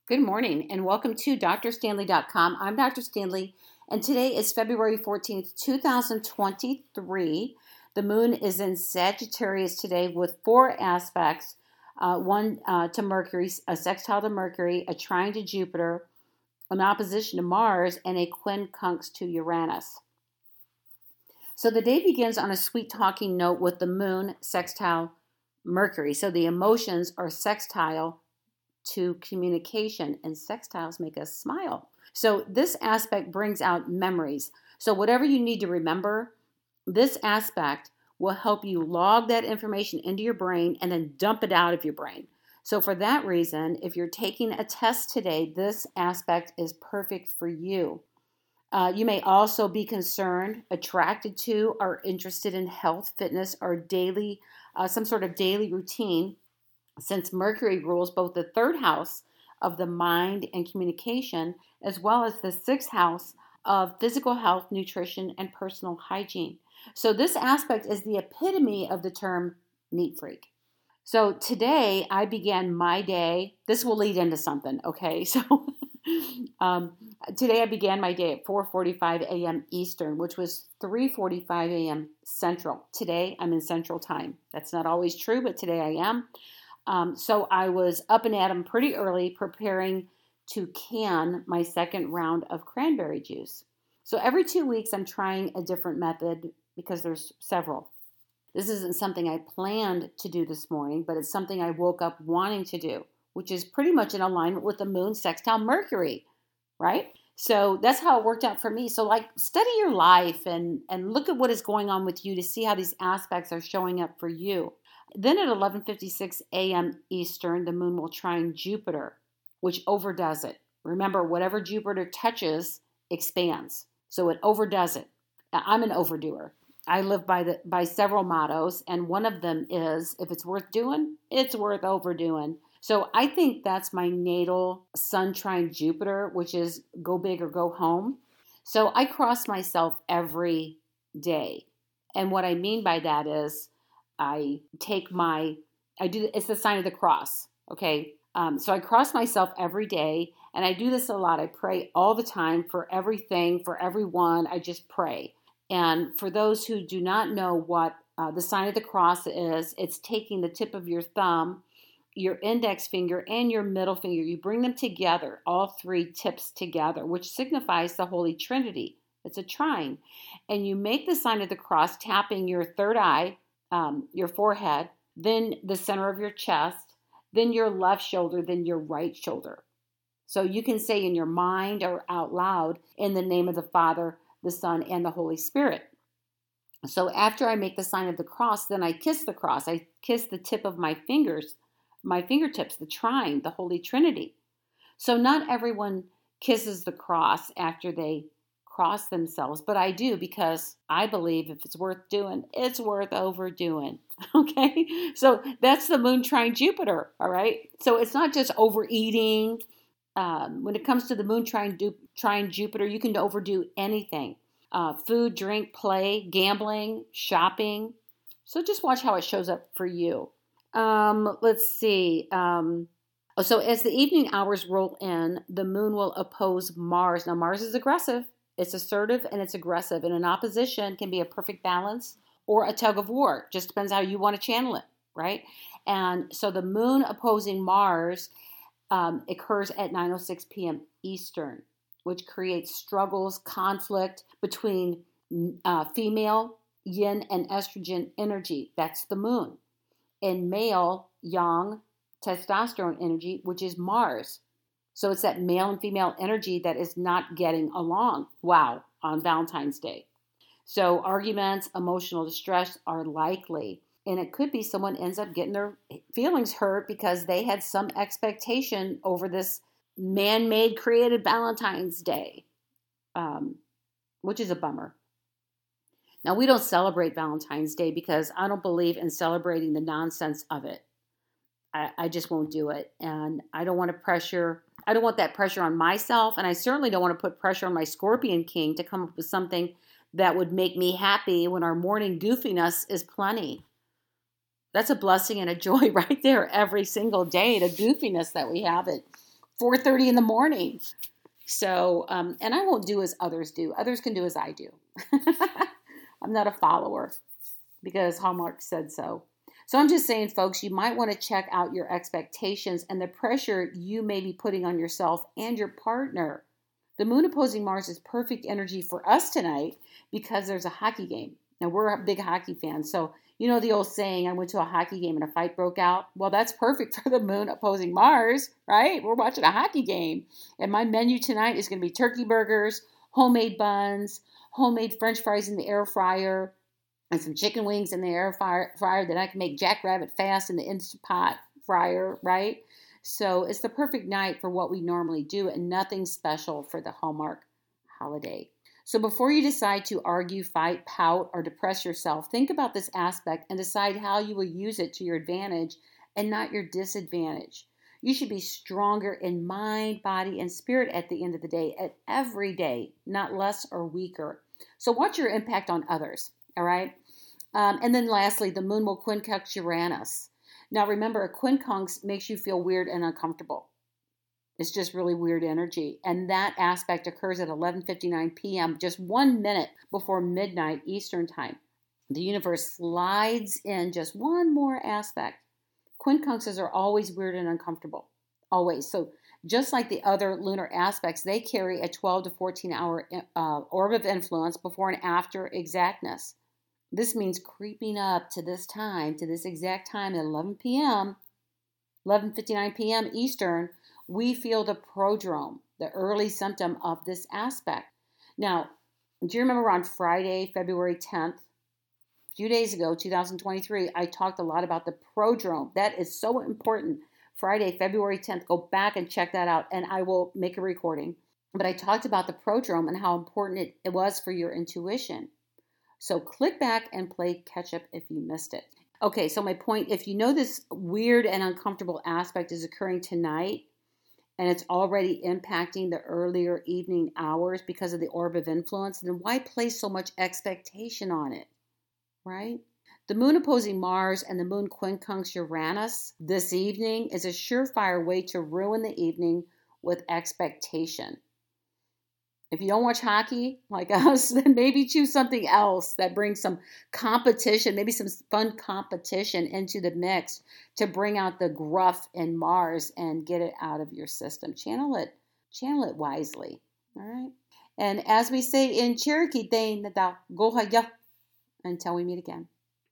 Good morning and welcome to drstanley.com. I'm Dr. Stanley and today is February 14th, 2023. The moon is in Sagittarius today with four aspects, one to Mercury, a sextile to Mercury, a trine to Jupiter, an opposition to Mars, and a quincunx to Uranus. So the day begins on a sweet talking note with the moon sextile Mercury. So the emotions are sextile to communication, and sextiles make us smile. So this aspect brings out memories. So whatever you need to remember, this aspect will help you log that information into your brain and then dump it out of your brain. So for that reason, if you're taking a test today, this aspect is perfect for you. You may also be concerned, attracted to, or interested in health, fitness, or daily, some sort of daily routine, since Mercury rules both the third house of the mind and communication, as well as the sixth house of physical health, nutrition, and personal hygiene. So this aspect is the epitome of the term neat freak. So today I began my day. This will lead into something, okay? So today I began my day at 4:45 a.m. Eastern, which was 3:45 a.m. Central. Today I'm in Central Time. That's not always true, but today I am. So I was up and at 'em pretty early preparing to can my second round of cranberry juice. So every 2 weeks I'm trying a different method because there's several. This isn't something I planned to do this morning, but it's something I woke up wanting to do, which is pretty much in alignment with the moon sextile Mercury, right? So that's how it worked out for me. So study your life and look at what is going on with you to see how these aspects are showing up for you. Then at 11:56 a.m. Eastern, the moon will trine Jupiter, which overdoes it. Remember, whatever Jupiter touches expands. So it overdoes it. I'm an overdoer. I live by several mottos, and one of them is, if it's worth doing, it's worth overdoing. So I think that's my natal sun trine Jupiter, which is go big or go home. So I cross myself every day. And what I mean by that is, it's the sign of the cross, okay? So I cross myself every day, and I do this a lot. I pray all the time for everything, for everyone. I just pray. And for those who do not know what the sign of the cross is, it's taking the tip of your thumb, your index finger, and your middle finger. You bring them together, all three tips together, which signifies the Holy Trinity. It's a trine. And you make the sign of the cross, tapping your third eye, your forehead, then the center of your chest, then your left shoulder, then your right shoulder. So you can say in your mind or out loud, in the name of the Father, the Son, and the Holy Spirit. So after I make the sign of the cross, then I kiss the cross. I kiss the tip of my fingertips, the trine, the Holy Trinity. So not everyone kisses the cross after they cross themselves, but I do, because I believe if it's worth doing, it's worth overdoing. Okay, so that's the moon trine Jupiter. All right, so it's not just overeating. When it comes to the moon trine Jupiter, you can overdo anything: food, drink, play, gambling, shopping. So just watch how it shows up for you. Let's see. So as the evening hours roll in, the moon will oppose Mars. Now Mars is aggressive. It's assertive and it's aggressive, and an opposition can be a perfect balance or a tug of war. Just depends how you want to channel it, right? And so the moon opposing Mars occurs at 9:06 p.m. Eastern, which creates struggles, conflict between female yin and estrogen energy. That's the moon. And male yang testosterone energy, which is Mars. So it's that male and female energy that is not getting along. Wow, on Valentine's Day. So arguments, emotional distress are likely. And it could be someone ends up getting their feelings hurt because they had some expectation over this man-made created Valentine's Day, which is a bummer. Now, we don't celebrate Valentine's Day because I don't believe in celebrating the nonsense of it. I just won't do it. And I don't want that pressure on myself. And I certainly don't want to put pressure on my Scorpion King to come up with something that would make me happy when our morning goofiness is plenty. That's a blessing and a joy right there every single day, the goofiness that we have it. 4:30 in the morning. So, and I won't do as others do. Others can do as I do. I'm not a follower because Hallmark said so. So I'm just saying, folks, you might want to check out your expectations and the pressure you may be putting on yourself and your partner. The moon opposing Mars is perfect energy for us tonight because there's a hockey game. Now, we're a big hockey fans. So, you know the old saying, I went to a hockey game and a fight broke out? Well, that's perfect for the moon opposing Mars, right? We're watching a hockey game. And my menu tonight is going to be turkey burgers, homemade buns, homemade French fries in the air fryer, and some chicken wings in the air fryer that I can make jackrabbit fast in the Instant Pot fryer, right? So it's the perfect night for what we normally do and nothing special for the Hallmark holiday. So before you decide to argue, fight, pout, or depress yourself, think about this aspect and decide how you will use it to your advantage and not your disadvantage. You should be stronger in mind, body, and spirit at the end of the day, at every day, not less or weaker. So watch your impact on others, all right? And then lastly, the moon will quincunx Uranus. Now remember, a quincunx makes you feel weird and uncomfortable. It's just really weird energy. And that aspect occurs at 11:59 p.m., just 1 minute before midnight Eastern time. The universe slides in just one more aspect. Quincunxes are always weird and uncomfortable. Always. So just like the other lunar aspects, they carry a 12 to 14 hour orb of influence before and after exactness. This means creeping up to this time, to this exact time at 11 p.m., 11:59 p.m. Eastern, we feel the prodrome, the early symptom of this aspect. Now, do you remember on Friday, February 10th, a few days ago, 2023, I talked a lot about the prodrome. That is so important. Friday, February 10th, go back and check that out, and I will make a recording. But I talked about the prodrome and how important it was for your intuition. So click back and play catch up if you missed it. Okay, so my point, if you know this weird and uncomfortable aspect is occurring tonight and it's already impacting the earlier evening hours because of the orb of influence, then why place so much expectation on it, right? The moon opposing Mars and the moon quincunx Uranus this evening is a surefire way to ruin the evening with expectation. If you don't watch hockey like us, then maybe choose something else that brings some competition, maybe some fun competition into the mix to bring out the gruff in Mars and get it out of your system. Channel it wisely. All right. And as we say in Cherokee, until we meet again.